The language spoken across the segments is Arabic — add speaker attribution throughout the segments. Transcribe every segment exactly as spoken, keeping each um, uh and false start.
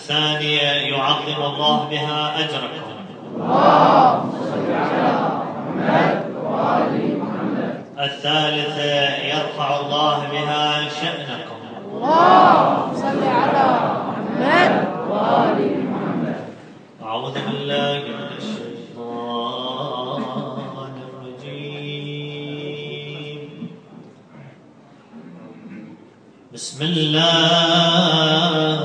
Speaker 1: الثانية يعظم الله بها أجركم.
Speaker 2: اللهم صل على محمد وآل محمد.
Speaker 1: الثالثة يرفع الله بها شأنكم.
Speaker 2: اللهم صل على محمد وآل محمد.
Speaker 1: أعوذ بالله من الشيطان الرجيم. بسم الله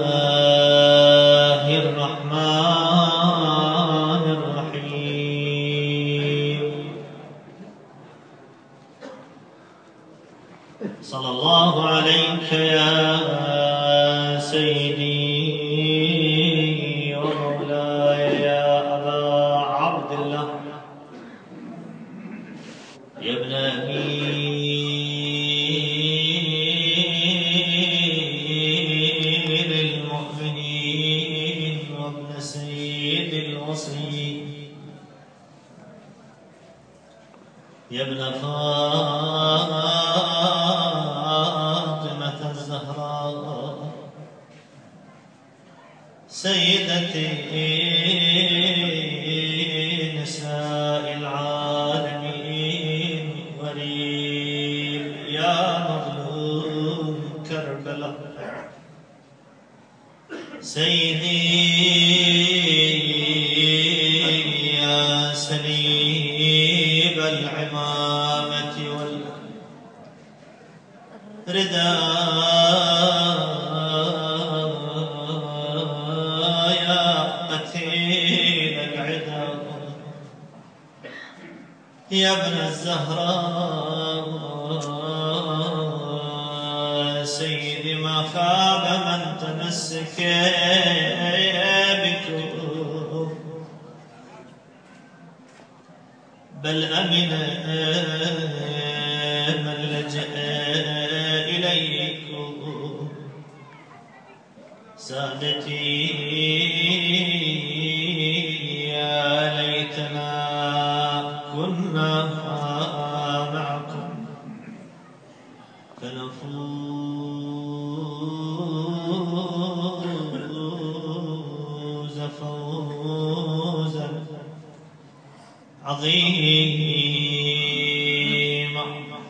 Speaker 1: الرحمن الرحيم. صلى الله عليك يا سيدي ومولاي يا أبا عبد الله يا ابن أمير المؤمنين وابن سيد الوصي يا ابن فاطمة الزهراء سيدتي نساء العالمين وريم يا مظلوم كربلاء سيدي يا سليب العمامة والرداء يا قتيل العدا يا ابن الزهراء سيدي ما خاب من تمسك بكم بل أمن من لجأ إليكم سادتي يا ليتنا كنا معكم فنفوز فوزا عظيما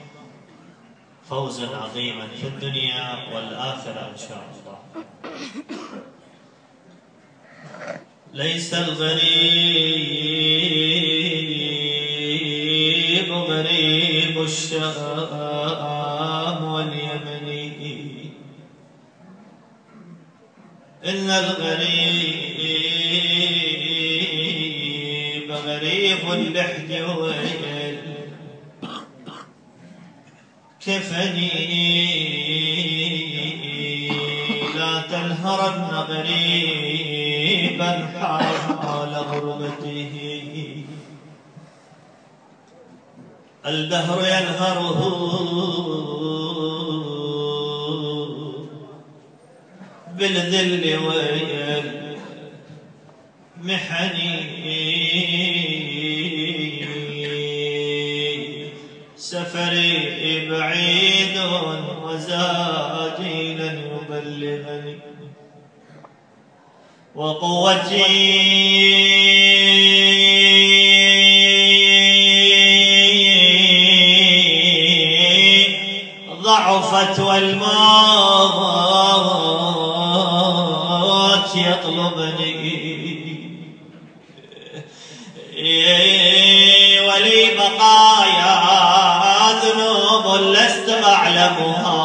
Speaker 1: فوزا عظيما في الدنيا والآخرة إن شاء الله. ليس الغريب غريب الشام واليمن إن الغريب غريب اللحد والكفني لا تنهرن غريبا حال غربته الدهر ينهره بالذل والمحن سفري بعيد وزادي لن يبلغني وقوتي ضعفت والموت يطلبني ولي بقايا ذنوب لست أعلمها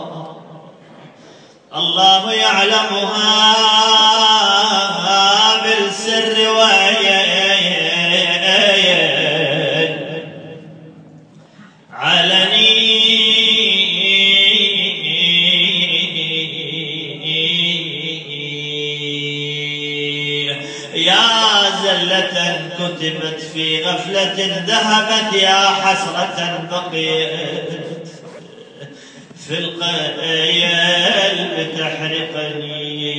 Speaker 1: الله يعلمها بالسر والعلني يا زلة كتبت في غفلة ذهبت يا حسرة بقيت في القلب تحرقني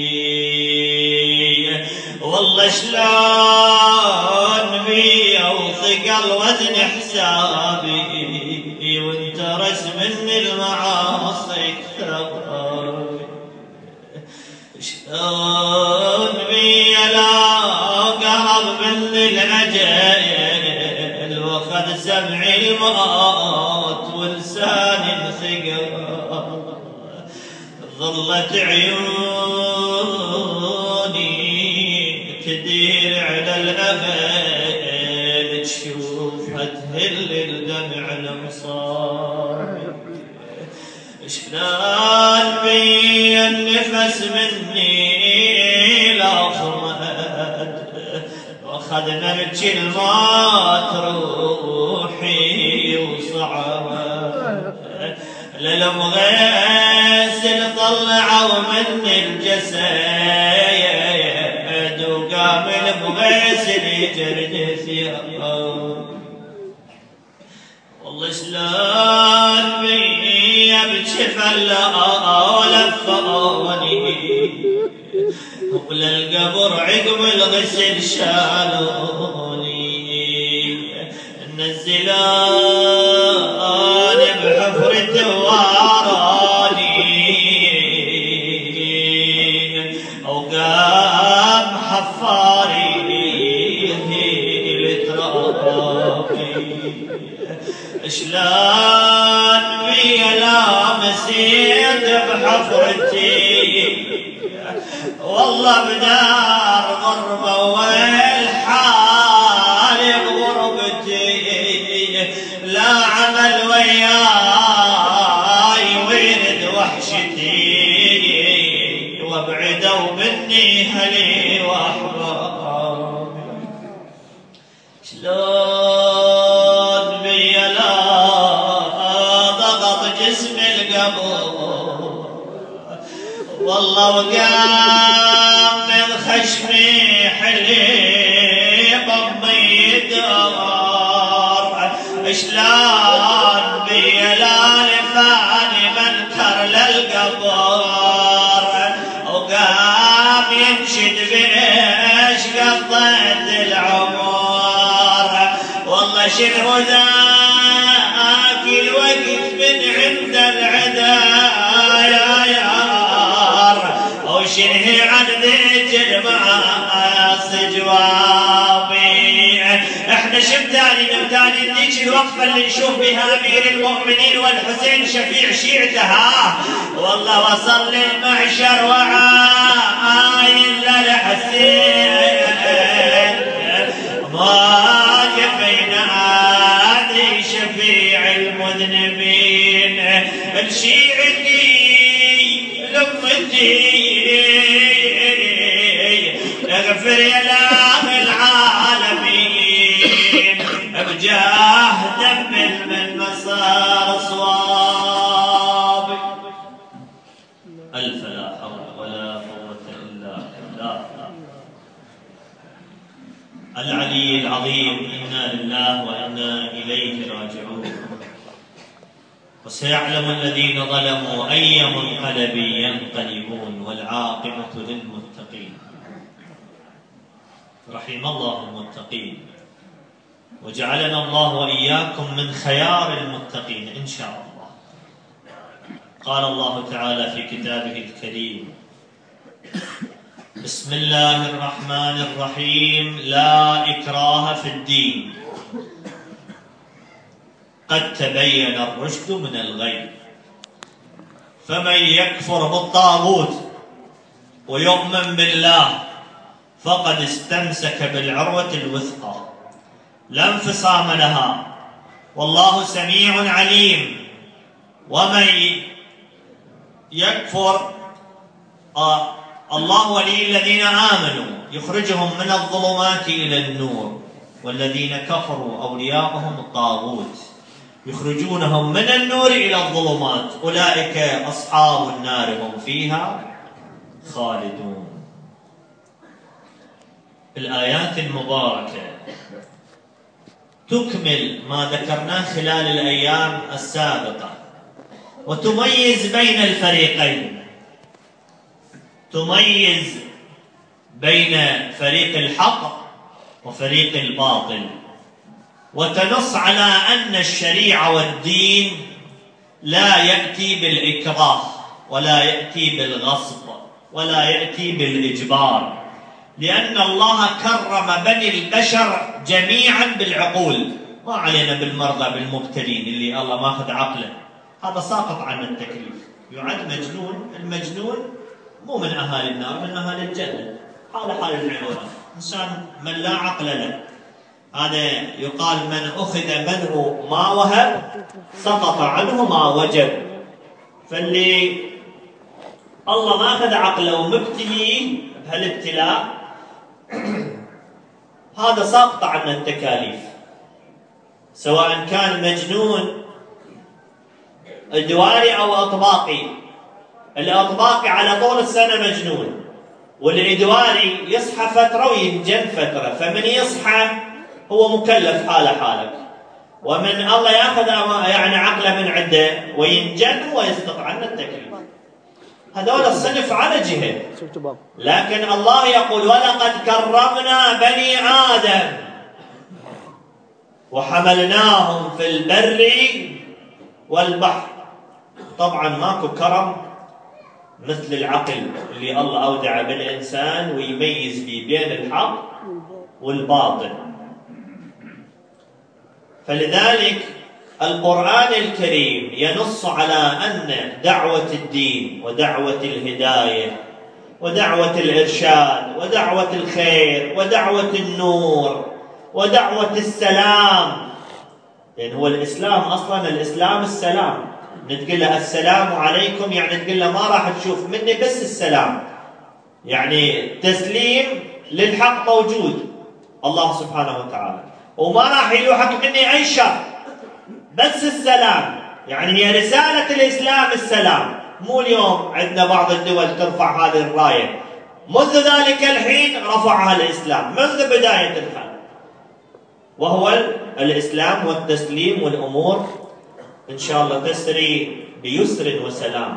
Speaker 1: والله شلون بي اوثق الوزن حسابي وانت رسم مني المعاصي كثر شلون بي لا قهر من العجل وخذ سمعي الموت ولساني انثقل ظلت عيوني تدير على الأمل تشوفها تهل الدمع المصاب شلون بي النفس مني لا خمد واخذ مرج الموت روحي وصعبت للمغسل طلعوا من الجسد وقام المغسل يجرد ثيابه والله شلون بي بجف لفوني وللقبر عقب الغسل شالوني نزلان بحفرة واراني وقام حفاري لترابي شلون بي لامسيت بحفرتي والله بدار غربة والحال بغربتي لا عمل وياي ويرد وحشتي وابعدوا مني هلي واحبابي شلون بي لا ضغط جسم القبر والله وقام من خشمي حليب امي دار شلون بي لا لفاني منكر للقبر وقام ينشد بيش قضيت العمر والله شنو ذاك الوقت من عند العدا يا يار وشنهي عن ذيك المعاصي جوابي احنا شمتاني نمتاني ذيك الوقفه اللي نشوف بها امير المؤمنين والحسين شفيع شيعتها والله وصل للمعشر وعاين للحسين ما كفينا هذه شفيع المذنبين الشيعتي لمتي اغفر يا اله العالمين بجاه دم من مسار صواب الف لا حول ولا قوه الا بالله العلي العظيم انا لله وانا اليه راجعون وسيعلم الذين ظلموا أي منقلب ينقلبون والعاقبة للمتقين رحم الله المتقين وجعلنا الله وإياكم من خيار المتقين إن شاء الله. قال الله تعالى في كتابه الكريم بسم الله الرحمن الرحيم لا إكراه في الدين قد تبين الرشد من الغي فمن يكفر بالطاغوت ويؤمن بالله فقد استمسك بالعروة الوثقى لا انفصام لها والله سميع عليم. ومن يكفر آه الله ولي الذين آمنوا يخرجهم من الظلمات إلى النور والذين كفروا أولياءهم الطاغوت يخرجونهم من النور إلى الظلمات أولئك أصحاب النار هم فيها خالدون. الآيات المباركة تكمل ما ذكرناه خلال الأيام السابقة وتميز بين الفريقين، تميز بين فريق الحق وفريق الباطل، وتنص على أن الشريعة والدين لا يأتي بالإكراه ولا يأتي بالغصب ولا يأتي بالإجبار، لأن الله كرم بني البشر جميعا بالعقول، ما علينا بالمرضى بالمبتلين اللي الله ماخذ عقله، هذا ساقط عن التكليف، يعد مجنون. المجنون مو من أهالي النار، من أهالي الجنة، حال حال العيون، إنسان من لا عقل له. هذا يقال من أخذ منه ما وهب سقط عنه ما وجب. فاللي الله ما أخذ عقله ومبتلي بهالابتلاء هذا ساقط عن التكاليف، سواء كان مجنون ادواري أو أطباقي. الأطباقي على طول السنة مجنون، والإدواري يصحى فترة وينجن فترة، فمن يصحى هو مكلف حاله حالك، ومن الله ياخذ يعني عقله من عنده وينجن هو يسقط عنه التكليف. هذول الصنف على جهه، لكن الله يقول ولقد كرمنا بني آدم وحملناهم في البر والبحر. طبعا ماكو كرم مثل العقل اللي الله أودع بالإنسان ويميز به بين الحق والباطل. فلذلك القرآن الكريم ينص على أن دعوة الدين ودعوة الهداية ودعوة الإرشاد ودعوة الخير ودعوة النور ودعوة السلام، لأن هو الإسلام أصلا الإسلام السلام، نتقول له السلام عليكم يعني تقول له ما راح تشوف مني بس السلام، يعني تسليم للحق موجود الله سبحانه وتعالى، وما راح يلوحك مني أي شر بس السلام. يعني هي رسالة الإسلام السلام، مو اليوم عندنا بعض الدول ترفع هذه الراية، منذ ذلك الحين رفعها الإسلام منذ بداية الحال، وهو الإسلام والتسليم، والأمور إن شاء الله تسري بيسر وسلام.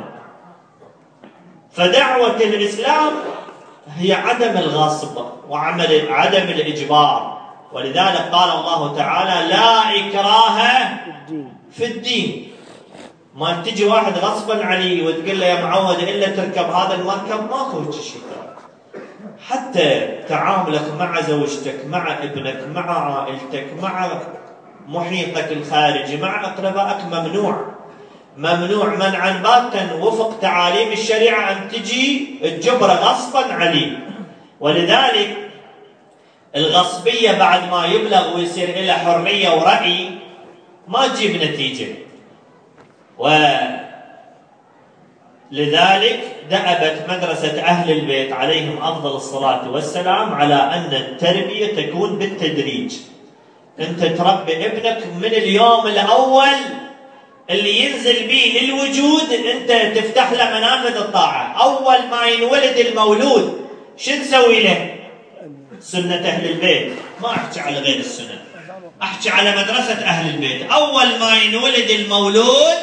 Speaker 1: فدعوة الإسلام هي عدم الغصب وعمل عدم الإجبار، ولذلك قال الله تعالى لا إكراه في الدين. ما تجي واحد غصبا عليه وتقول له يا معود إلا تركب هذا المركب، ماكو شيء. حتى تعاملك مع زوجتك، مع ابنك، مع عائلتك، مع محيطك الخارجي، مع أقربائك ممنوع ممنوع منعا باتا وفق تعاليم الشريعة أن تجي الجبر غصبا عليه. ولذلك الغصبية بعد ما يبلغ ويصير له حرية ورأي ما تجيب نتيجة. ولذلك دأبت مدرسة أهل البيت عليهم أفضل الصلاة والسلام على أن التربية تكون بالتدريج. أنت تربي ابنك من اليوم الأول اللي ينزل به للوجود، أنت تفتح له منافذ الطاعة. أول ما ينولد المولود شو نسوي له؟ سنة أهل البيت، ما أحكي على غير السنة، أحكي على مدرسة أهل البيت. أول ما ينولد المولود،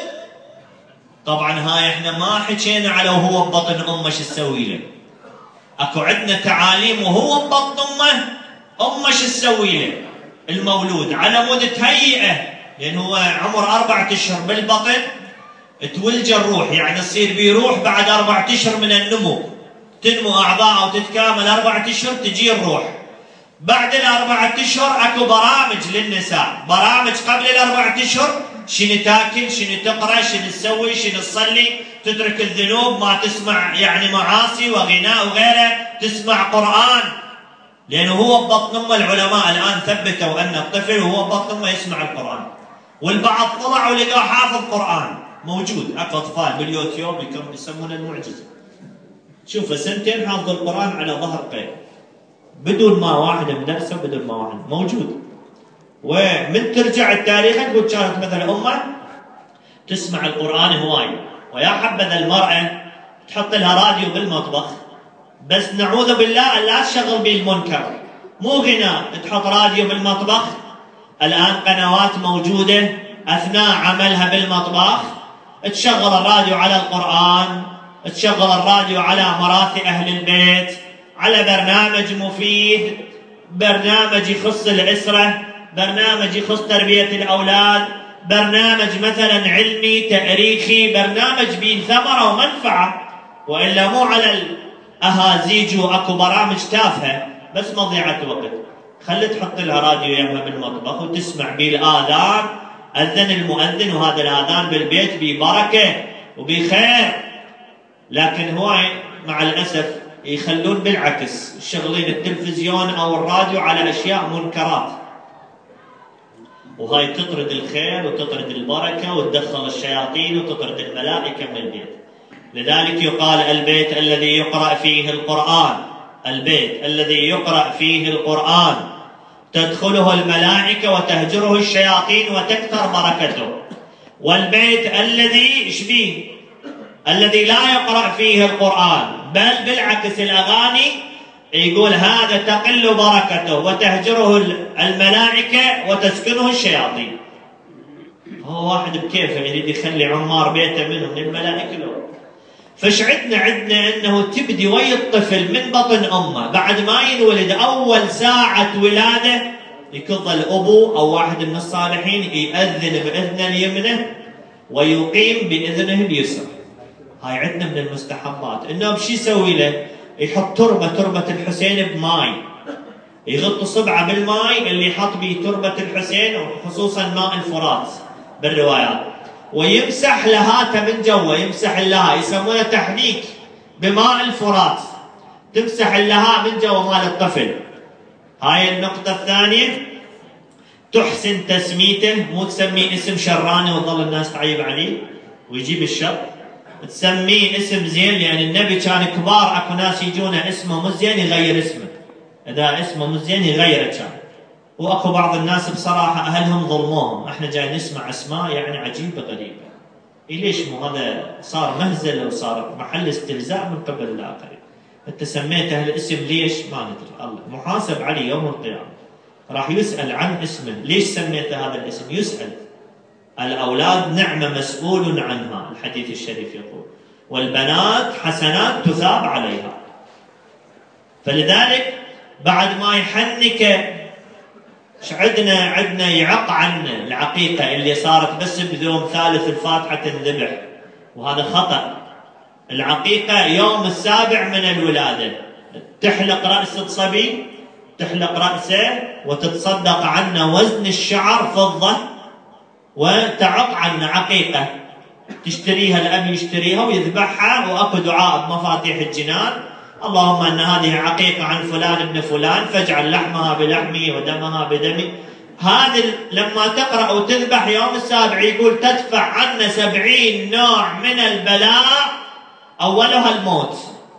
Speaker 1: طبعا هاي احنا ما حكينا على وهو ببطن أمه شو تسوي له، أكو عندنا تعاليم وهو ببطن أمه أمه شو تسوي له المولود على مود تهيئه، لأن هو عمر أربعة أشهر بالبطن تولج الروح، يعني تصير بيه روح بعد أربعة أشهر من النمو، تنمو أعضاء وتتكامل أربعة أشهر تجي الروح. بعد الأربعة أشهر أكو برامج للنساء، برامج قبل الأربعة أشهر شنو تاكل، شنو تقرأ، شنو تسوي، شنو تصلي، تترك الذنوب، ما تسمع يعني معاصي وغناء وغيره، تسمع قرآن، لأنه هو ببطن أمه العلماء الآن ثبتوا أن الطفل وهو ببطن أمه يسمع القرآن. والبعض طلع ولقاه حافظ قرآن موجود، أكو أطفال باليوتيوب يسمونه المعجزة، شوف سنتين حافظ القرآن على ظهر قيد بدون ما واحد بنفسه، بدون ما واحد موجود. ومن ترجع التاريخ تقول كانت مثلا أمه تسمع القرآن هواي، ويا حبذا المرأة تحط لها راديو بالمطبخ، بس نعوذ بالله لا تشغل به المنكر، مو غناء، تحط راديو بالمطبخ. الآن قنوات موجودة أثناء عملها بالمطبخ تشغل الراديو على القرآن، تشغل الراديو على مراثي أهل البيت، على برنامج مفيد، برنامج يخص الأسرة، برنامج يخص تربية الأولاد، برنامج مثلا علمي تاريخي، برنامج به ثمرة ومنفعة، وإلا مو على اهازيج واكو برامج تافهه بس مضيعه وقت. خلي تحط لها راديو يمها بالمطبخ وتسمع بيه الاذان، اذن المؤذن وهذا الاذان بالبيت ببركه وبخير. لكن هواي مع الاسف يخلون بالعكس، شغلين التلفزيون او الراديو على اشياء منكرات، وهاي تطرد الخير وتطرد البركه وتدخل الشياطين وتطرد الملائكه من البيت. لذلك يقال البيت الذي يقرأ فيه القرآن، البيت الذي يقرأ فيه القرآن تدخله الملائكة وتهجره الشياطين وتكثر بركته. والبيت الذي شبيه الذي لا يقرأ فيه القرآن بل بالعكس الأغاني، يقول هذا تقل بركته وتهجره الملائكة وتسكنه الشياطين. هو واحد بكيفه يريد يخلي عمار بيته منه من الملائكة لو. فش عندنا عندنا انه تبدي ويا الطفل من بطن امه بعد ما ينولد اول ساعة ولادة يكظ الابو او واحد من الصالحين يأذن بإذنه اليمنى ويقيم بإذنه اليسرى. هاي عندنا من المستحبات. انه بشي يسوي له؟ يحط تربة تربة الحسين بماي، يغط صبعه بالماي اللي يحط به تربة الحسين وخصوصا ماء الفرات بالروايات، ويمسح لهاته من جوا، يمسح اللها، يسمونه تحنيك بماء الفرات، تمسح اللها من جوا مال الطفل. هاي النقطة الثانية. تحسن تسميته، مو تسميه اسم شراني وظل الناس تعيب عليه ويجيب الشر، تسميه اسم زين، لأن النبي كان كبار اكو ناس يجونه اسمه مو زين يغير اسمه، إذا اسمه مو زين يغيره كان. واكو بعض الناس بصراحه اهلهم ظلموهم، احنا جاي نسمع اسماء يعني عجيبه غريبه. إيه ليش مو هذا صار مهزله وصار محل استهزاء من قبل الاخرين. انت سميته الاسم ليش؟ ما ندري، الله محاسب عليه يوم القيامه، راح يسال عن اسمه، ليش سميته هذا الاسم؟ يسال. الاولاد نعمه مسؤول عنها، الحديث الشريف يقول والبنات حسنات تثاب عليها. فلذلك بعد ما يحنك عندنا عندنا يعق عنا العقيقة اللي صارت بس بيوم ثالث الفاتحة تنذبح، وهذا خطأ. العقيقة يوم السابع من الولادة، تحلق رأس الصبي، تحلق رأسه وتتصدق عنا وزن الشعر فضة وتعق عنا عقيقة، تشتريها الأب يشتريها ويذبحها، وأكو دعاء بمفاتيح الجنان اللهم أن هذه عقيقة عن فلان ابن فلان فاجعل لحمها بلحمي ودمها بدمي. هذه لما تقرأ وتذبح يوم السابع يقول تدفع عنا سبعين نوع من البلاء أولها الموت.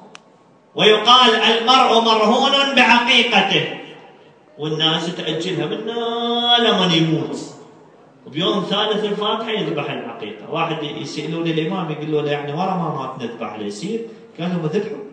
Speaker 1: ويقال المرء مرهون بعقيقته، والناس تأجلها منا لمن يموت، وبيوم ثالث الفاتحة يذبح العقيقة. واحد يسألون الإمام يقول له يعني ورا ما مات نذبح له، يصير؟ قال لهم ذبحوا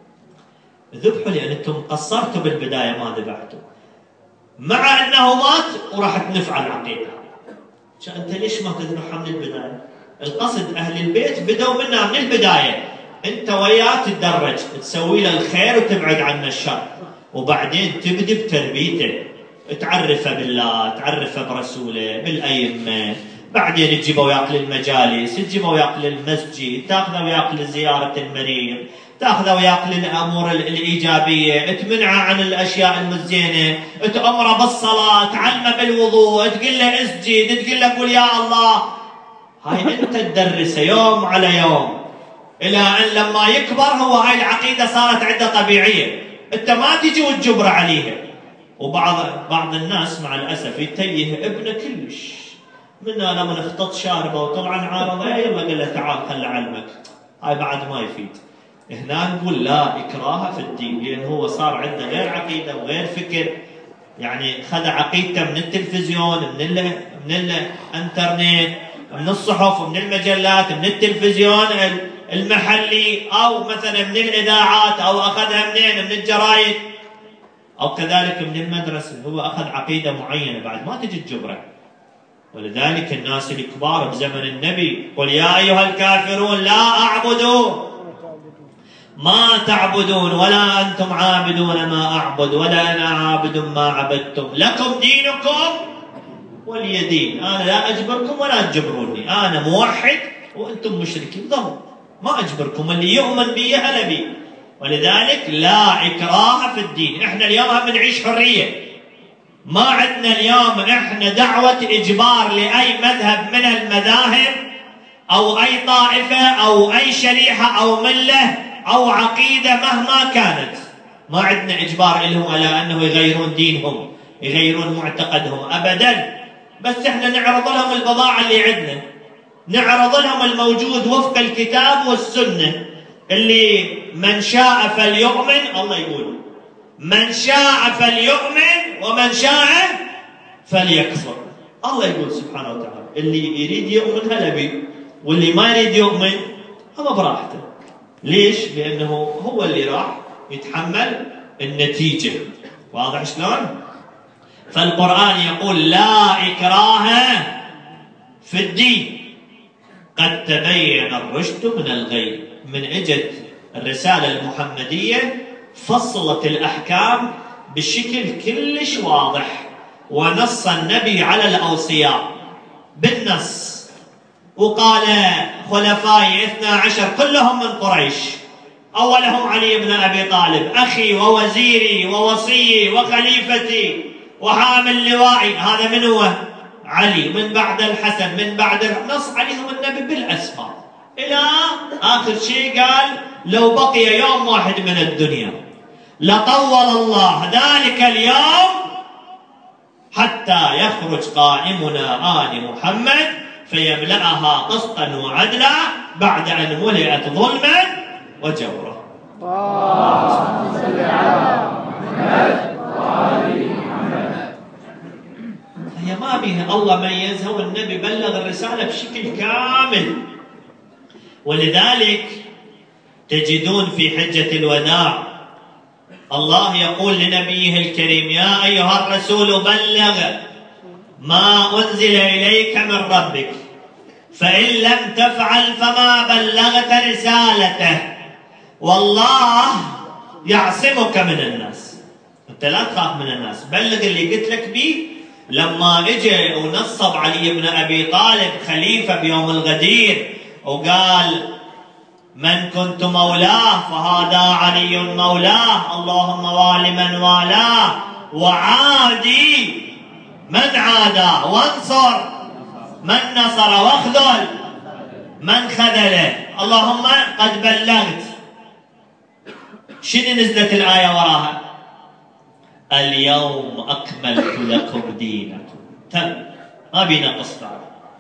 Speaker 1: ذبحوا لأن أنتم قصرتوا بالبداية ما ذبحتوا، مع أنه مات وراح تنفع العقيقة. أنت ليش ما تذبحها من البداية؟ القصد أهل البيت بدوا منها من البداية، أنت وياه تتدرج، تسوي له الخير وتبعد عنه الشر، وبعدين تبدي بتربيته، تعرفه بالله، تعرفه برسوله، بالأئمة، بعدين تجيبه وياك للمجالس، تجيبه وياك للمسجد، تاخذه وياك لزيارة المريض، تاخذه وياك للامور الايجابيه، تمنعه عن الاشياء المزينه، تامره بالصلاه، تعلمه بالوضوء، تقول له اسجد، تقول له قول يا الله. هاي انت تدرسه يوم على يوم الى ان لما يكبر هو هاي العقيده صارت عنده طبيعيه، انت ما تجي وتجبر عليها. وبعض بعض الناس مع الاسف يتيه ابنه كلش، منا لما اختط شاربه وطبعا عارضه يلا قال له تعال خل اعلمك، هاي بعد ما يفيد. هنا نقول لا إكراه في الدين، لأن هو صار عنده غير عقيدة وغير فكر، يعني خذ عقيدته من التلفزيون، من ال من الانترنت، من الصحف، من المجلات، من التلفزيون المحلي، أو مثلا من الإذاعات، أو أخذها منين؟ من الجرايد، أو كذلك من المدرسة. هو أخذ عقيدة معينة بعد ما تجي تجبره. ولذلك الناس الكبار بزمن النبي قل يا أيها الكافرون لا أعبد ما تعبدون ولا أنتم عابدون ما أعبد ولا أنا عابد ما عبدتم لكم دينكم ولي دين. أنا لا أجبركم ولا تجبروني، أنا موحد وأنتم مشركين، ضل ما أجبركم، اللي يؤمن بي أنا بي، ولذلك لا إكراه في الدين. إحنا اليوم هم نعيش حرية، ما عندنا اليوم إحنا دعوة إجبار لأي مذهب من المذاهب أو أي طائفة أو أي شريحة أو ملة أو عقيدة مهما كانت. ما عندنا إجبار لهم على أنه يغيرون دينهم، يغيرون معتقدهم أبدا. بس إحنا نعرض لهم البضاعة اللي عندنا، نعرض لهم الموجود وفق الكتاب والسنة، اللي من شاء فليؤمن. الله يقول من شاء فليؤمن ومن شاء فليكفر. الله يقول سبحانه وتعالى اللي يريد يؤمن هلا بي، واللي ما يريد يؤمن هو براحته. ليش؟ لأنه هو اللي راح يتحمل النتيجة. واضح شلون؟ فالقرآن يقول لا إكراه في الدين قد تبين الرشد من الغي. من اجت الرسالة المحمدية فصلت الأحكام بشكل كلش واضح، ونص النبي على الأوصياء بالنص، وقال خلفائي اثنا عشر كلهم من قريش، أولهم علي بن أبي طالب أخي ووزيري ووصيي وخليفتي وحامل لوائي. هذا من هو؟ علي. من بعد الحسن، من بعد نص عليهم النبي بالأسماء إلى آخر شيء. قال لو بقي يوم واحد من الدنيا لطول الله ذلك اليوم حتى يخرج قائمنا آل محمد فيملأها قسطا وعدلا بعد أن ملئت ظلما وجورا.
Speaker 2: اللهم صل على محمد وآل محمد.
Speaker 1: هي ما بها الله ميزها، والنبي بلغ الرسالة بشكل كامل. ولذلك تجدون في حجة الوداع الله يقول لنبيه الكريم يا أيها الرسول بلغ ما أنزل إليك من ربك فإن لم تفعل فما بلغت رسالته والله يعصمك من الناس. أنت لا تخاف من الناس، بلغ اللي قلت لك به. لما اجى ونصب علي بن أبي طالب خليفة بيوم الغدير وقال من كنت مولاه فهذا علي مولاه، اللهم وال من والاه وعادي من عاداه وانصر من نصر واخذل من خذله، اللهم قد بلغت. شنو نزلت الآية وراها؟ اليوم أكملت لكم دينكم. تم، ما بينا قصة.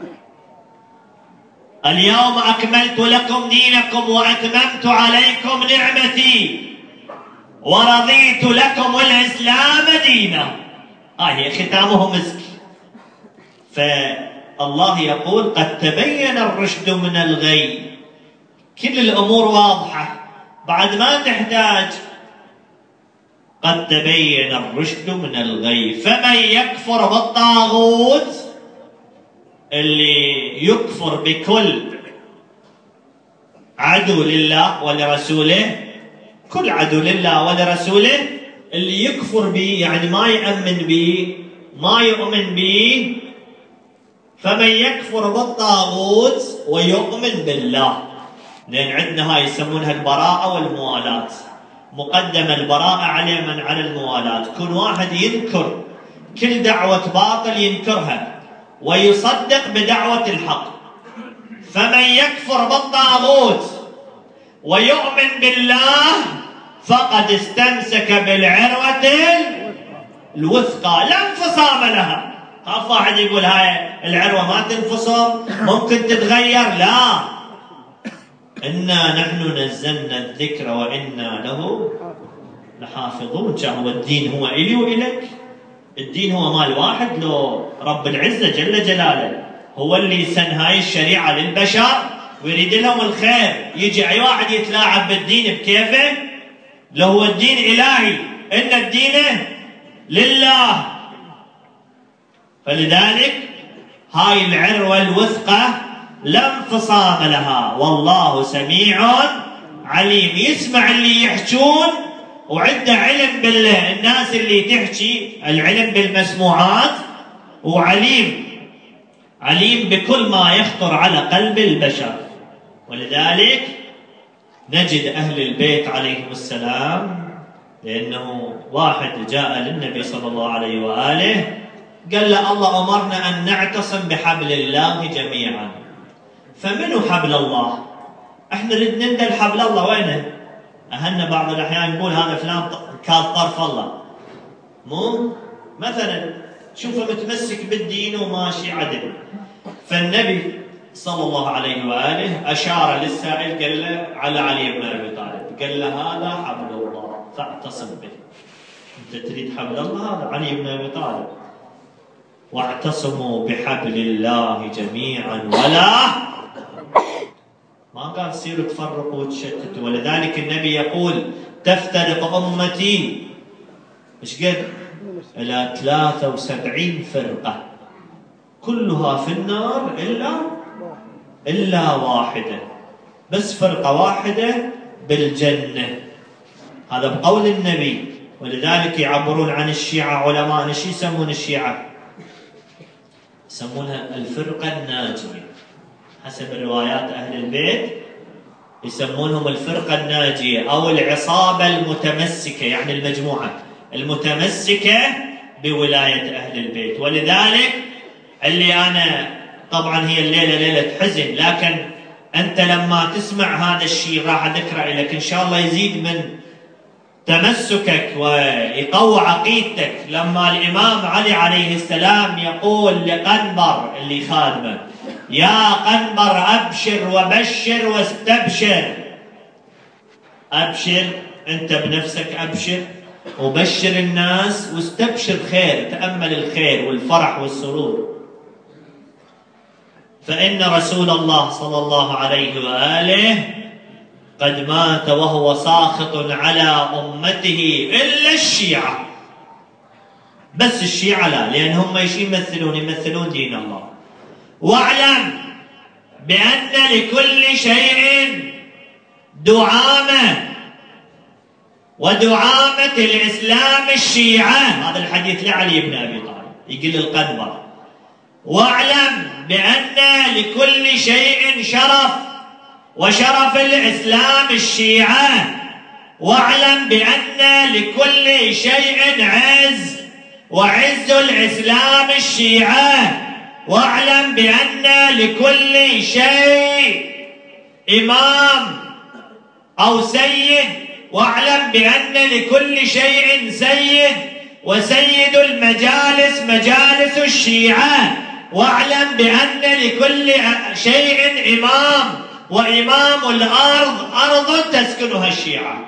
Speaker 1: اليوم أكملت لكم دينكم وأتممت عليكم نعمتي ورضيت لكم الإسلام دينا. آه هي ختامه مسك. فالله يقول قد تبين الرشد من الغي. كل الأمور واضحة، بعد ما تحتاج. قد تبين الرشد من الغي فمن يكفر بالطاغوت، اللي يكفر بكل عدو لله ولرسوله، كل عدو لله ولرسوله اللي يكفر به يعني ما يأمن به ما يؤمن به. فمن يكفر بالطاغوت ويؤمن بالله، لأن عندنا هاي يسمونها البراءة والموالاة، مقدم البراءة على من على الموالاة. كل واحد ينكر كل دعوة باطل ينكرها ويصدق بدعوة الحق. فمن يكفر بالطاغوت ويؤمن بالله فقد استمسك بالعروة الوثقى لا انفصام لها. خاف واحد يقول هاي العروة ما تنفصل ممكن تتغير. لا، إنا نحن نزلنا الذكر وإنا له لحافظون. هو الدين هو إلي وإلك، الدين هو مال واحد. لو رب العزة جل جلاله هو اللي سن هاي الشريعة للبشر ويريد لهم الخير، يجي أي واحد يتلاعب بالدين بكيفه؟ لو هو الدين إلهي، إن الدين لله. فلذلك هاي العروة الوثقة لا انفصام لها، والله سميع عليم. يسمع اللي يحجون وعنده علم بالناس اللي تحكي، العلم بالمسموعات، وعليم عليم بكل ما يخطر على قلب البشر. ولذلك نجد أهل البيت عليهم السلام، لأنه واحد جاء للنبي صلى الله عليه وآله قال له الله أمرنا أن نعتصم بحبل الله جميعا. فمنو حبل الله؟ احنا نريد نندل حبل الله وينه؟ أهلنا بعض الأحيان يقول هذا فلان كاظ طرف الله، مو مثلا شوفه متمسك بالدين وماشي عدل. فالنبي صلى الله عليه وآله أشار للسائل قال له على علي بن أبي طالب، قال له هذا حبل الله فاعتصم به. أنت تريد حبل الله؟ هذا علي بن أبي طالب. واعتصموا بحبل الله جميعا ولا ما قال سيروا تفرقوا وتشتتوا. ولذلك النبي يقول تفترق أمتي ايش قد؟ إلى ثلاثة وسبعين فرقة كلها في النار إلا إلا واحدة، بس فرقة واحدة بالجنة. هذا بقول النبي. ولذلك يعبرون عن الشيعة علماء شو يسمون الشيعة؟ يسمونها الفرقة الناجية حسب روايات أهل البيت، يسمونهم الفرقة الناجية أو العصابة المتمسكة، يعني المجموعة المتمسكة بولاية أهل البيت. ولذلك اللي أنا طبعا هي الليلة ليلة حزن، لكن أنت لما تسمع هذا الشيء راح أذكره لك إن شاء الله يزيد من تمسكك ويقوى عقيدتك. لما الإمام علي عليه السلام يقول لقنبر اللي خادمه يا قنبر أبشر وبشر واستبشر، أبشر أنت بنفسك، أبشر وبشر الناس واستبشر خير، تأمل الخير والفرح والسرور. فإن رسول الله صلى الله عليه وآله قد مات وهو ساخط على أمته إلا الشيعة. بس الشيعة لا، لأنهم ايش يمثلون؟ يمثلون دين الله. واعلم بأن لكل شيء دعامة، ودعامة الإسلام الشيعة. هذا الحديث لعلي بن أبي طالب يقول القنبر. واعلم بأن لكل شيء شرف، وشرف الإسلام الشيعة. واعلم بأن لكل شيء عز، وعز الإسلام الشيعة. واعلم بأن لكل شيء إمام أو سيد، واعلم بأن لكل شيء سيد، وسيد المجالس مجالس الشيعة. واعلم بأن لكل شيء إمام، وإمام الأرض أرض تسكنها الشيعة.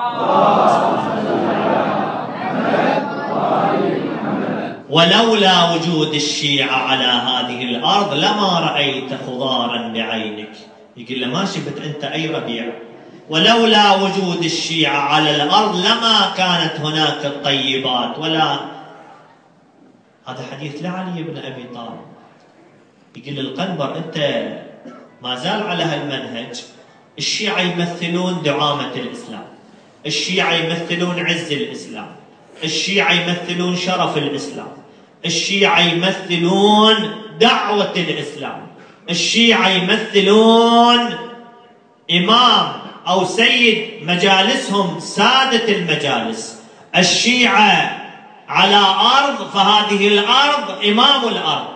Speaker 1: ولولا وجود الشيعة على هذه الأرض لما رأيت خضارا بعينك. يقول له ما شفت أنت أي ربيع. ولولا وجود الشيعة على الأرض لما كانت هناك الطيبات ولا. هذا حديث لعلي بن أبي طالب. يقول القنبر أنت ما زال على هالمنهج. الشيعة يمثلون دعامة الإسلام، الشيعة يمثلون عز الإسلام، الشيعة يمثلون شرف الإسلام، الشيعة يمثلون دعوة الإسلام، الشيعة يمثلون إمام أو سيد مجالسهم سادة المجالس. الشيعة على أرض، فهذه الأرض إمام الأرض.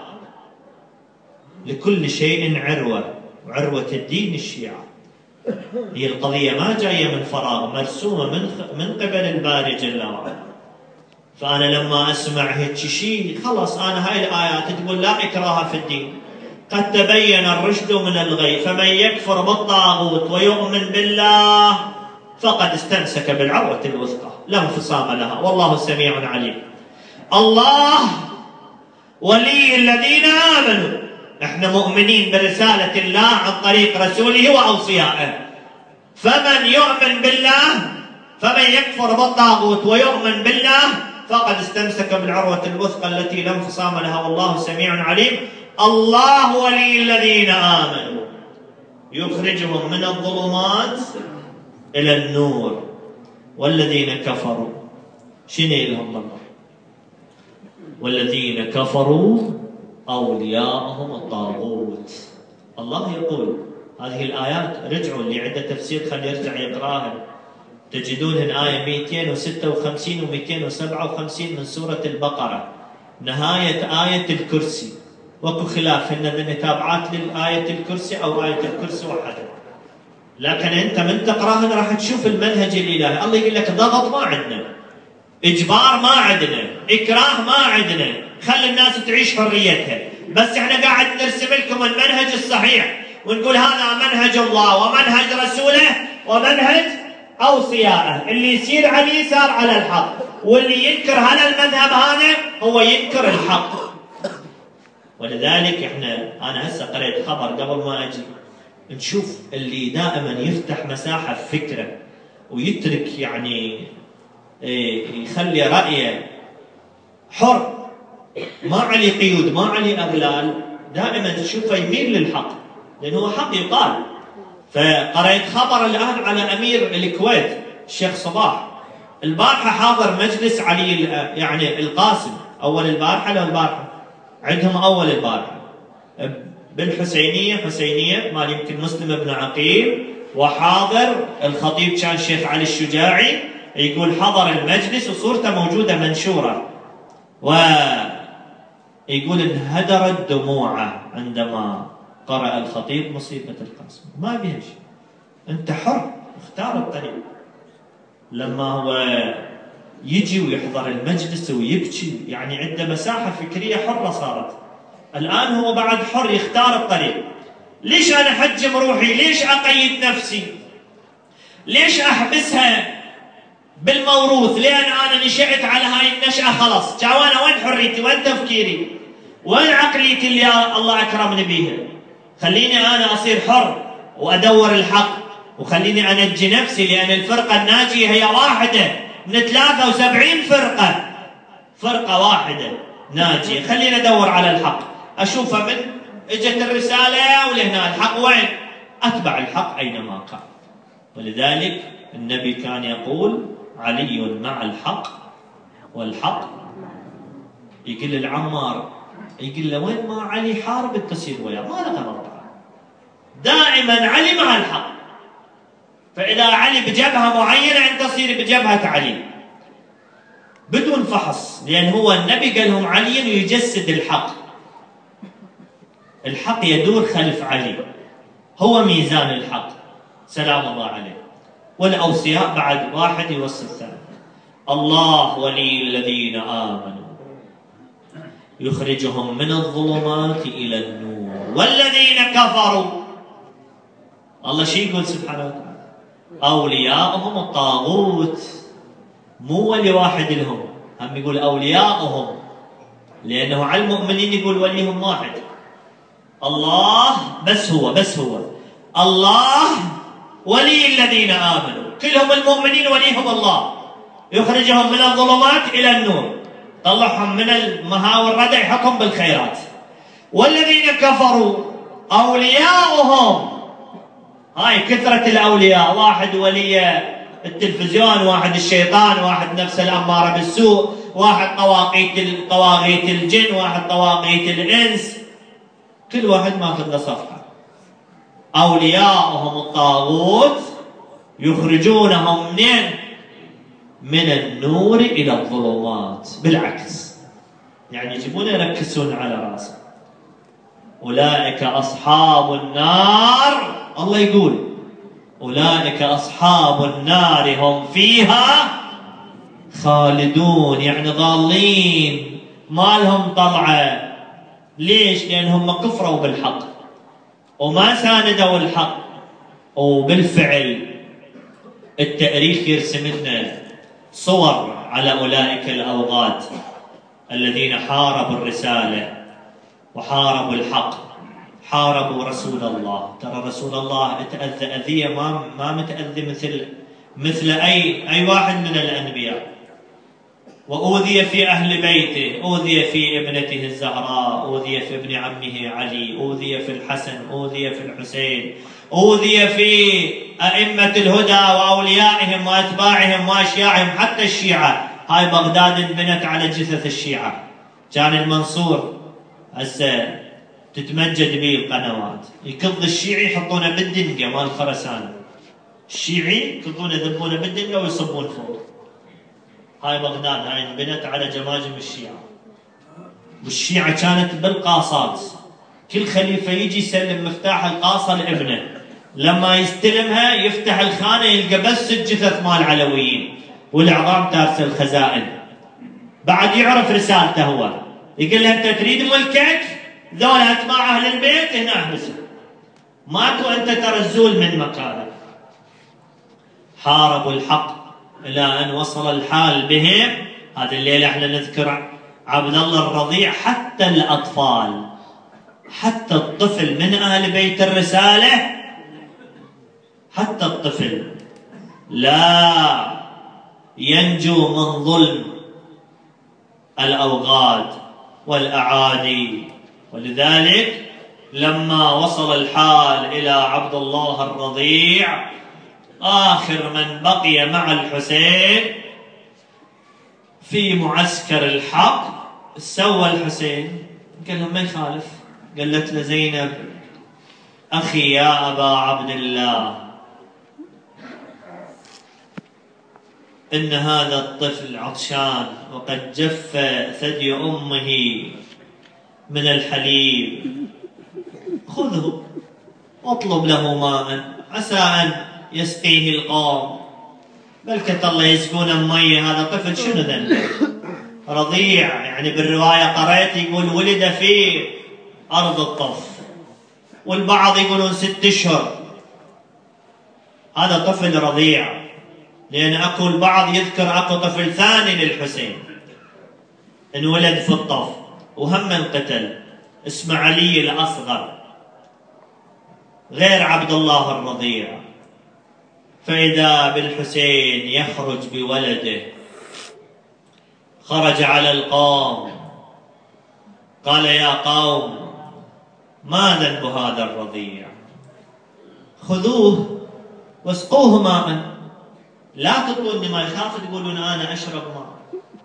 Speaker 1: لكل شيء عروة، وعروة الدين الشيعة. هي القضية ما جاية من فراغ، مرسومة من من قبل الباري جل وعلا. فأنا لما أسمع هيك شيء خلاص، أنا هاي الآيات تقول لا إكراه في الدين، قد تبين الرشد من الغي، فمن يكفر بالطاغوت ويؤمن بالله فقد استمسك بالعروة الوثقى لا انفصام لها، والله سميع عليم. الله ولي الذين آمنوا. احنا مؤمنين برسالة الله عن طريق رسوله وأوصيائه. فمن يؤمن بالله، فمن يكفر بالطاغوت ويؤمن بالله فقد استمسك بالعروة الوثقى التي لا انفصام لها، والله سميع عليم. الله ولي الذين آمنوا يخرجهم من الظلمات إلى النور، والذين كفروا شنو لهم الله؟ والذين كفروا أولياءهم الطاغوت. الله يقول هذه الآيات رجعوا، اللي عنده تفسير خليه يرجع يقراها، تجدونهن آية مئتين وستة وخمسين ومئتين وسبعة وخمسين من سورة البقرة، نهاية آية الكرسي. وكو خلاف هن تابعات للآية الكرسي أو آية الكرسي وحدها، لكن أنت من تقراهن راح تشوف المنهج الإلهي. الله يقول لك ضغط ما عندنا، إجبار ما عندنا، إكراه ما عندنا، خلي الناس تعيش حريتها، بس احنا قاعد نرسم لكم المنهج الصحيح ونقول هذا منهج الله ومنهج رسوله ومنهج أوصيائه، اللي يصير عليه صار على الحق، واللي ينكر هذا المذهب هذا هو ينكر الحق. ولذلك احنا انا هسه قريت خبر قبل ما اجي، نشوف اللي دائما يفتح مساحه في فكره ويترك يعني يخلي رايه حر، ما عليه قيود ما عليه اغلال، دائما تشوفه يميل للحق لانه هو حق يقال. فقريت خبر الان على امير الكويت الشيخ صباح، البارحه حاضر مجلس علي يعني القاسم، اول البارحه لو البارحه عندهم اول البارحه بالحسينيه، حسينيه مال يمكن مسلم بن عقيل، وحاضر الخطيب كان الشيخ علي الشجاعي، يقول حضر المجلس وصورته موجوده منشوره، ويقول انهدرت دموعه عندما قرأ الخطيب مصيبه القاسم. ما بيها شيء، انت حر اختار الطريق. لما هو يجي ويحضر المجلس ويبكي يعني عنده مساحه فكريه حره صارت، الان هو بعد حر يختار الطريق. ليش انا احجم روحي؟ ليش اقيد نفسي؟ ليش احبسها بالموروث؟ لان انا نشأت على هاي النشأة خلاص، جاوانا وين حريتي؟ وين تفكيري؟ وين عقليتي اللي الله اكرمني بيها؟ خليني انا اصير حر وادور الحق، وخليني انجي نفسي، لان الفرقه الناجيه هي واحده من ثلاثة وسبعين فرقه، فرقه واحده ناجيه. خليني ادور على الحق، اشوفه من اجت الرساله ولهنا الحق وين؟ اتبع الحق اينما كان. ولذلك النبي كان يقول علي مع الحق والحق. يقول للعمار، يقول له وين ما علي حارب التصير وياه، ما له غلط، دائما علي مع الحق. فإذا علي بجبهة معينة أنت تصير بجبهة علي بدون فحص، لأن هو النبي قال لهم علي يجسد الحق، الحق يدور خلف علي، هو ميزان الحق سلام الله عليه. والأوصياء بعد واحد يوصي الثاني. الله ولي الذين آمنوا يخرجهم من الظلمات إلى النور والذين كفروا. الله شي يقول سبحانه وتعالى؟ أولياءهم الطاغوت، مو ولي واحد لهم، هم يقول أولياءهم، لأنه على المؤمنين يقول وليهم واحد الله، بس هو بس هو الله ولي الذين آمنوا، كلهم المؤمنين وليهم الله، يخرجهم من الظلمات إلى النور، طلعهم من المهاوى الردى يحكم بالخيرات. والذين كفروا أولياؤهم، هاي كثرة الأولياء، واحد ولي التلفزيون، واحد الشيطان، واحد نفس الأمارة بالسوء، واحد طواغيت طواغيت الجن، واحد طواغيت الإنس، كل واحد ماخذ له صفحة. أولياؤهم الطاغوت يخرجونهم منين؟ من النور إلى الظلمات، بالعكس يعني يجيبون يركزون على راسه. أولئك أصحاب النار، الله يقول أولئك أصحاب النار هم فيها خالدون، يعني ضالين ما لهم طلعة. ليش؟ لأنهم كفروا بالحق وما ساندوا الحق. وبالفعل التاريخ يرسم لنا صور على أولئك الأوغاد الذين حاربوا الرسالة وحاربوا الحق، حاربوا رسول الله. ترى رسول الله تأذى أذية ما ما متأذي مثل مثل أي أي واحد من الأنبياء، وأوذي في أهل بيته، أوذي في ابنته الزهراء، أوذي في ابن عمه علي، أوذي في الحسن، أوذي في الحسين، أوذي في أئمة الهدى وأوليائهم وأتباعهم وأشياعهم، حتى الشيعة. هاي بغداد انبنت على جثث الشيعة. كان المنصور هسه تتمجد به القنوات. يكض الشيعي يحطونه بالدنقة مال الخرسانة، الشيعي يكضونه يذبونه بالدنقة ويصبون فوق. هاي بغداد، هاي انبنت على جماجم الشيعة، والشيعة كانت بالقاصات، كل خليفة يجي يسلم مفتاح القاصة لابنه، لما يستلمها يفتح الخانة يلقى بس الجثث مال العلويين والعظام تارسة الخزائن. بعد يعرف رسالته هو، يقول له انت تريد ملكك، ذولا اتباع اهل البيت هنا احبسهم، ماكو انت ترى الزول من مكانك. حاربوا الحق الى ان وصل الحال بهم. هذه الليله احنا نذكر عبد الله الرضيع، حتى الاطفال، حتى الطفل من اهل بيت الرساله، حتى الطفل لا ينجو من ظلم الاوغاد والاعادي. ولذلك لما وصل الحال الى عبد الله الرضيع، آخر من بقي مع الحسين في معسكر الحق، سوى الحسين قال له ما يخالف، قالت له زينب أخي يا أبا عبد الله، إن هذا الطفل عطشان وقد جف ثدي أمه من الحليب، خذه واطلب له ماء عسى أن يسقيه القوم، بلكة الله يسقون مية، هذا طفل شنو ذنبه؟ رضيع، يعني بالرواية قرأت يقول ولد في أرض الطف، والبعض يقولون ست أشهر، هذا طفل رضيع. لأن أكو البعض يذكر أكو طفل ثاني للحسين انولد في الطف وهم انقتل، اسمه علي الأصغر غير عبد الله الرضيع. فإذا بالحسين يخرج بولده، خرج على القوم قال يا قوم ما ذنب هذا الرضيع؟ خذوه واسقوه ماء، لا تقولوني ما يخاف تقولون أنا أشرب ماء،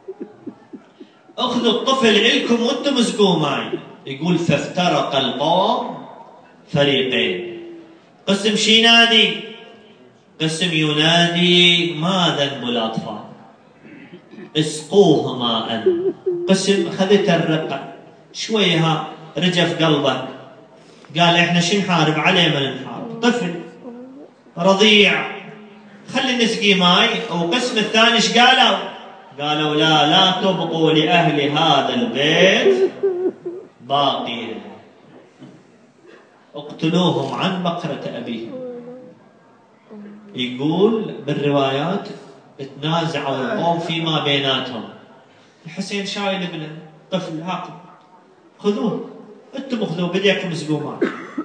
Speaker 1: اخذوا الطفل إلكم وانتم اسقوه ماء. يقول فافترق القوم فريقين، قسم شي ينادي، قسم ينادي ما ذنب الأطفال اسقوه ماء، قسم خذت الرقة شوية ها رجف قلبه، قال احنا شو نحارب عليه؟ ما نحارب طفل رضيع، خلي نسقي ماي. وقسم الثاني ايش قالوا؟ قالوا لا لا تبقوا لأهل هذا البيت باقين، اقتلوهم عن بقرة أبيهم. يقول بالروايات تنازعوا القوم فيما بيناتهم، الحسين شايل ابنه طفل هاكم، خذوه انتم خذوه بديكم اسقوا ماء.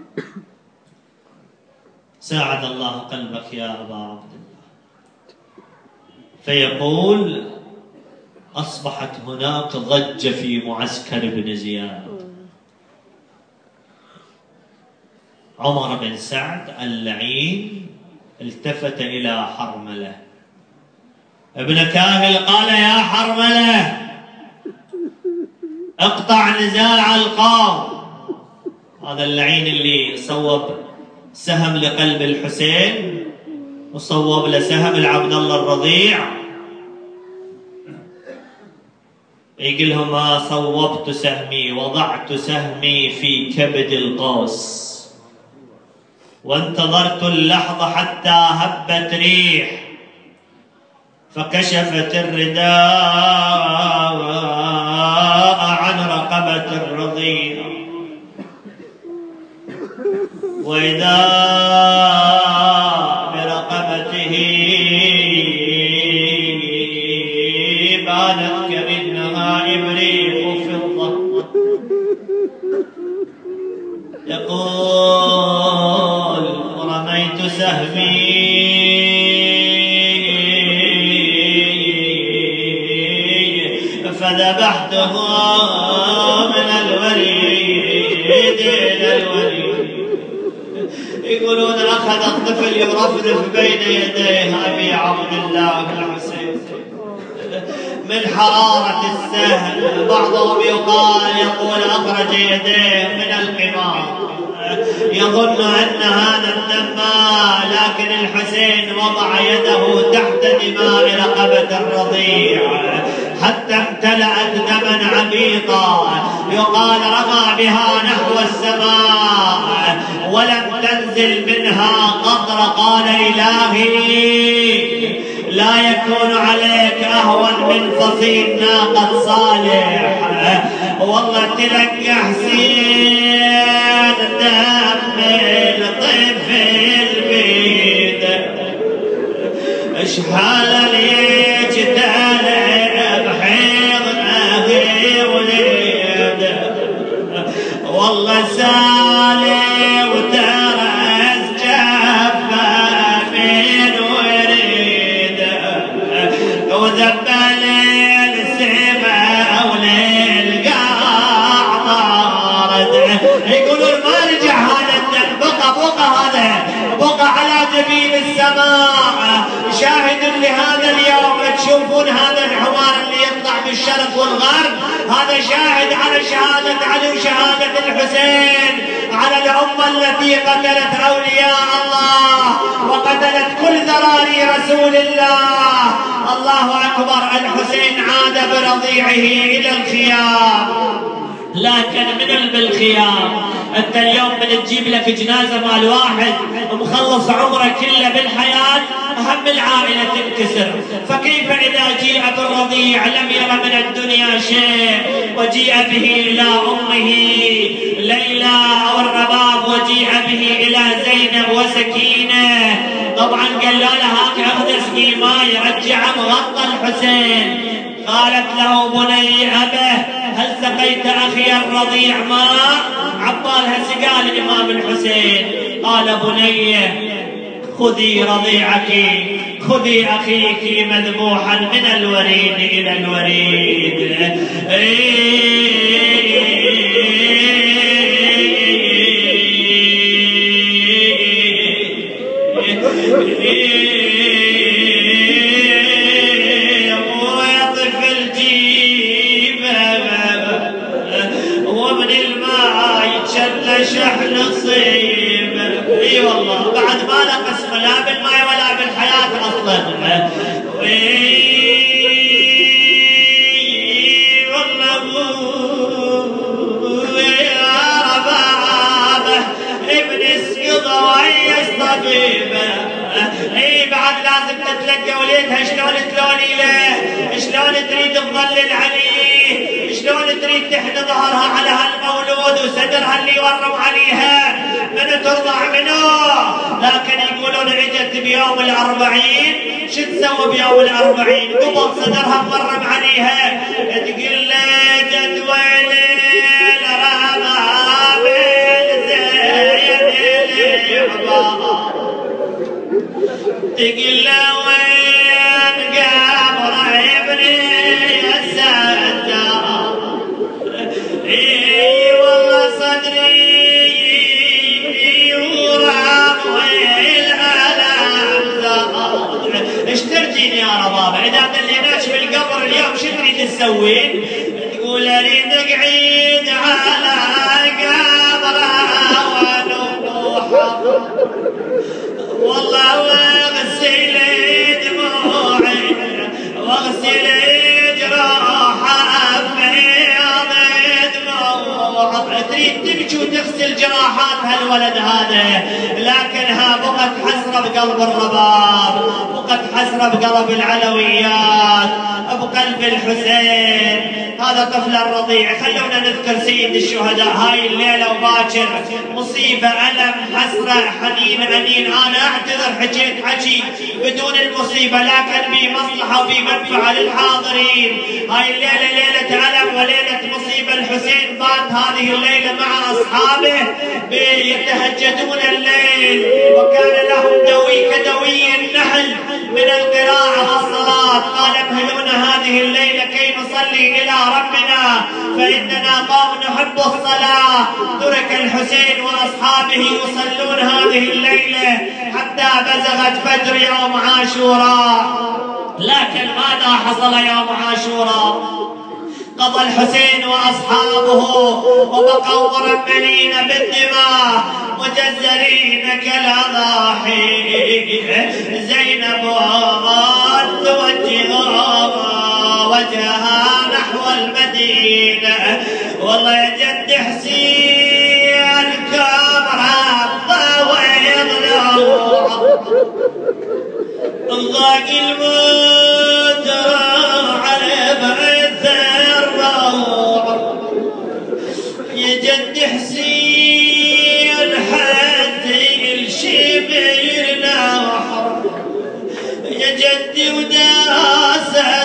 Speaker 1: ساعد الله قلبك يا أبا عبد الله. فيقول أصبحت هناك ضجة في معسكر بن زياد. عمر بن سعد اللعين التفت إلى حرملة ابن كاهل قال يا حرملة اقطع نزاع القوم. هذا اللعين اللي صوب سهم لقلب الحسين وصوب له سهم لعبد الله الرضيع، يقول لهم ما صوبت سهمي، وضعت سهمي في كبد القوس، وانتظرت اللحظة حتى هبت ريح فكشفت الرداء عن رقبة الرضيع، وإذا برقبته بانت كأنها إبريق فضة. يقول رميت سهمي فذبحته من الوريد إلى الوريد. يقولون أخذ الطفل يرفرف بين يديه أبي عبد الله الحسين، من حرارة السهم. بعضهم يقال يقول أخرج يديه من القمار يظن أن هذا الدم، لكن الحسين وضع يده تحت دماء رقبة الرضيع حتى امتلأت دما عبيطا، يقال رمى بها نحو السماء ولم تنزل منها قطرة. قال إلهي لا يكون عليك أهون من فصيل ناقة صالح. والله تلقى حسين دم الطفل بيد اشحال اليجتال بحيض أهي وليد. والله سالي وترس جفا من وريد وذبل السماء وللقاع طارد. يقولون ما رجع هذا الدم، بقى بقى هذا بقى على جبين السماء. شاهد لهذا اليوم تشوفون هذا الحوار اللي يطلع بالشرق والغرب، هذا شاهد على شهادة علي وشهادة الحسين، على الأمة التي قتلت أولياء الله وقتلت كل ذراري رسول الله. الله أكبر. الحسين عاد برضيعه إلى الخيام، لكن من بالخيام انت اليوم من تجيب لك جنازه مال واحد ومخلص عمره كله بالحياه، هم العائله تنكسر. فكيف اذا جيء بالرضيع لم ير من الدنيا شيء وجيء به الى امه ليلى او الرباب وجيء به الى زينب وسكينه؟ طبعا قال لها اخذ اسقي ماي رجع مغطى الحسين. قالت له بني أبه هل سقيت أخي الرضيع ماء؟ عطالها سقال الإمام الحسين. قال بني خذي رضيعك، خذي أخيك مذبوحا من الوريد إلى الوريد. شحن الصيب. اي والله بعد ما له قسمه لا بالماء ولا بالحياه اصلا. والله يا ربابه ابن السقضه ويس طبيبه. اي بعد لازم تتلقى وليدها شلون تلوني له، شلون تريد تظلل عليه، شلون تريد تحني ظهرها على هالمولود وصدرها اللي يورم عليها، من ترضع منه. لكن يقولون اجت بيوم الأربعين، شو تسوي بيوم الأربعين؟ قبل صدرها مورم عليها، تقول له جدول الرباب زين العبار، تقول له وين قبر ابني السجار. اي والله صدري ورام والالم زار. ايش ترجين يا رباب؟ اذا دليناش في القبر اليوم شو تريد تسوين؟ تقول اريد اقعد على قبره ونوحه والله واغسل دموعي واغسل جراحه بيض دموعه. تريد تبكي وتغسل جراحات هالولد هذا، لكنها بقت حسره بقلب الرباب، بقت حسره بقلب العلويات، بقلب الحسين. هذا طفل الرضيع. خلونا نذكر سيد الشهداء هاي الليله وباكر. مصيبه، الم، حسره، حنين، انين. انا اعتذر حكيت حكي بدون المصيبه، لكن بي مصلحه وبي منفعه للحاضرين. هاي الليله ليله الم وليله مصيبه. الحسين بات هذه الليله مع اصحابه يتهجدون الليل، وكان لهم دوي كدوي النحل من القراءه والصلاه. قال امهلونا هذه الليله كي نصلي الى ربنا فإننا قوم نحب الصلاة. ترك الحسين وأصحابه يصلون هذه الليلة حتى بزغت فجر يوم عاشوراء. لكن ماذا حصل يوم عاشوراء؟ قضى الحسين وأصحابه وبقوا مرملين بالدماء مجزرين كالأضاحي. زينب توجه وجهها نحو المدينة. والله يا جد حسين كامرة طويل الله المجرى على بعث الروع. يا جد حسين حدي الشبير نحر. يا جدي وداست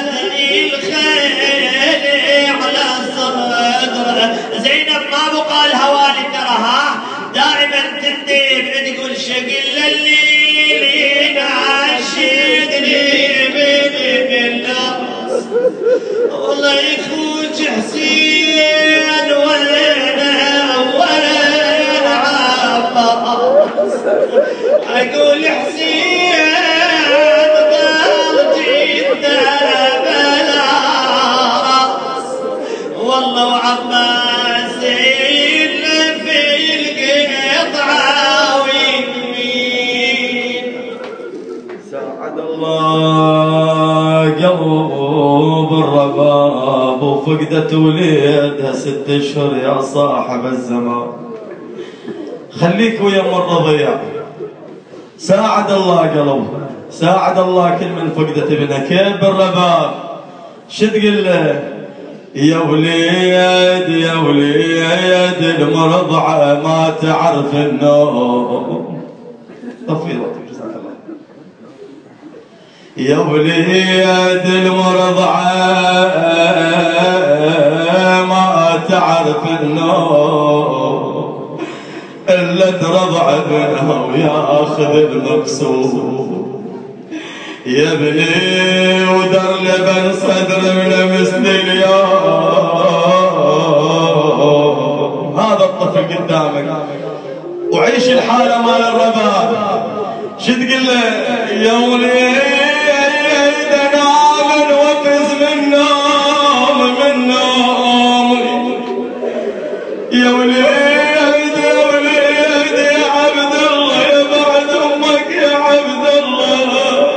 Speaker 1: الخيل على صدره. زينب ما بقى لها والد تراها دائما تندب تقول شقل الليل ينعشقني من الناس. والله يخوج حسين وين وين عباس. اقول حسين والله وعباس في القطعة ويمين.
Speaker 2: ساعد الله قلب الرباب وفقدت وليدها ست اشهر يا صاحب الزمان. خليك ويا ام الرضيع. ساعد الله قلب، ساعد الله كل من فقدت ابنها. كيف بالرباب شو تقول له؟ يا وليد يا وليد المرضعة ما تعرف النوم. طفيرة جزاك الله. يا وليد المرضعة ما تعرف النوم إلا ترضع ابنها وياخذ المقصود. يا ابني ودر لبن صدر من مثل اليوم. هذا الطفل قدامك وعيش الحالة مال الرباب. شو تقول له؟ يا وليد نام وفز من نوم من نوم. يا وليد يا وليد يا عبد الله يا بعد امك يا عبد الله.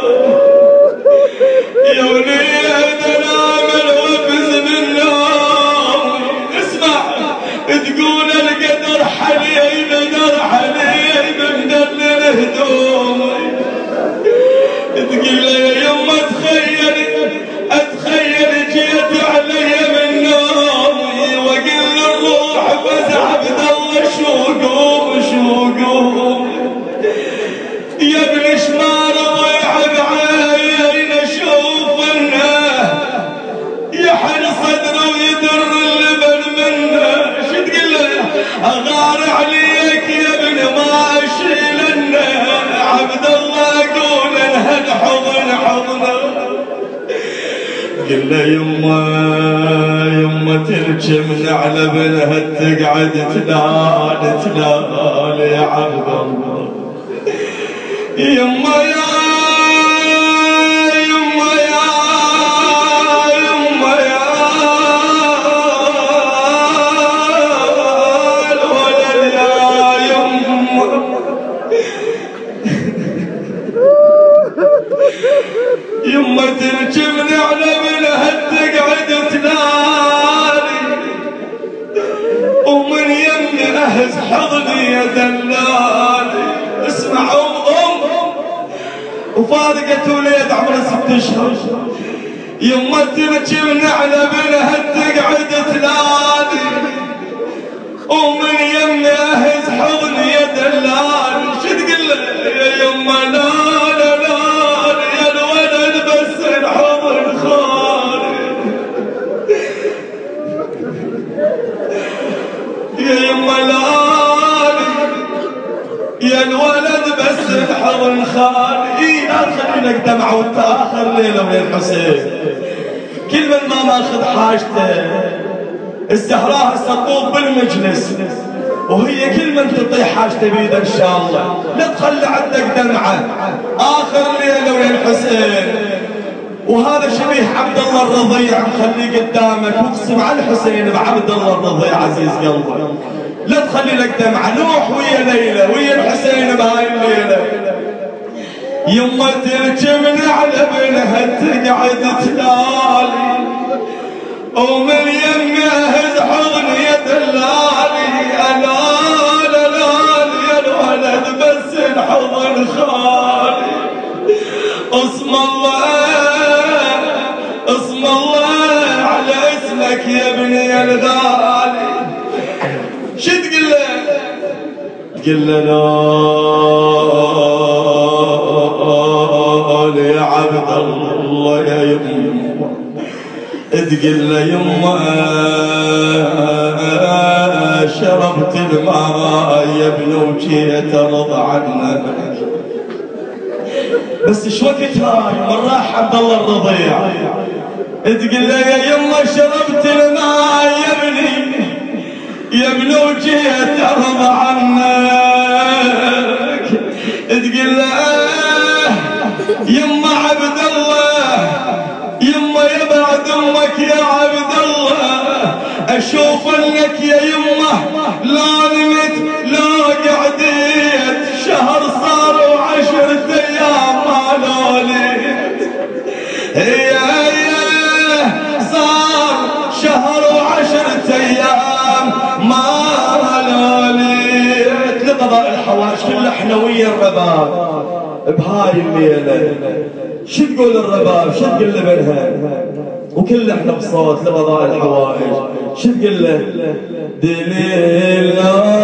Speaker 2: يا وليد نام وفز من نوم. اسمع تقول القدر حليم قدر حليم مدلل هدوم. تقول يا يما تخيل اتخيل جيت علي من نومي واقول الروح بس عبد الله شو قوم شو قوم. يا ابن شمال ضيع بعين اشوف انه يحن صدره ويدر اللبن منه. شو تقول له؟ اغار عليك يا ابن ما اشيلنه. عبد الله قول انها الحضن حضنه. قل له يما يما ترجمن على ابنها تقعد تلال تلال يا عبد الله. يما يا يما يا يما يا الولد يا يما. يما ترجمني على ابنها تقعد تلالي ومن يمي اهز حضني يا دلالي. اسمعوا ام وفارقت وليد عمره ست اشهر. يما ترجمني على ابنها تقعد تلالي ومن يمي اهز حضني يا دلالي. شو تقول له؟ يا يما لا لا لا يا الولد بس الحضن خالي. يا يما لا يا الولد بس الحضن خالي. لا تخلينك دمعة وتاخر ليلة وليل حسين. كل من ما ماخذ حاجته الزهراء هسه تطوف بالمجلس وهي كل من تطيح حاجته بيده ان شاء الله، لا تخلي عندك دمعه. اخر ليله ويا الحسين، وهذا شبيه عبد الله الرضيع مخليه قدامك، واقسم على الحسين بعبد الله الرضيع عزيز قلبك، لا تخلي لك دمعه. نوح ويا ليلى ويا الحسين بهاي الليله. يما ترجمني على ابنها تقعد تلالي، ومن يمي اهز حضني يا دلالي، انا لا لالي يا الولد بس الحضن خالي. اسم الله اسم الله على اسمك يا ابني يا الغالي. شو تقول له؟ تقول له لا يا عبد الله يا يمه، تقول له يمه شربت الماء يا ابن وجيت ارضى عنك. بس ايش وقت هاي من راح عبد الله الرضيع، تقول له يا يمه شربت الماء يا ابني يا ابن وجيت ارضى عنك. تقول له يما عبد الله يما يا بعد امك يا عبد الله، اشوف انك يا يما لا نمت لا قعدت، شهر صار وعشرة ايام ما لوليت. هي هي صار شهر وعشرة ايام ما لوليت. لقضاء الحوائج كل احنا ويا الرباب بهاي الليله. شو تقول الرباب؟ شو تقول له بنها؟ وكل احنا بصوت لقضاء الحوائج. شو تقول له؟ دليل